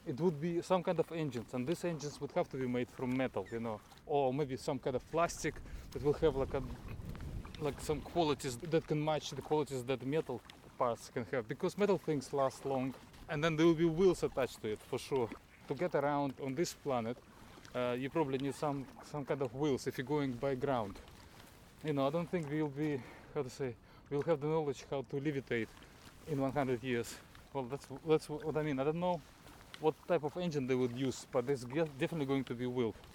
it would be some kind of engines, and these engines would have to be made from metal, or maybe some kind of plastic that will have like some qualities that can match the qualities that metal parts can have, because metal things last long. And then there will be wheels attached to it for sure. To get around on this planet, you probably need some kind of wheels if you're going by ground. I don't think we'll have the knowledge how to levitate in 100 years. Well, that's what I mean. I don't know what type of engine they would use, but there's definitely going to be wheel.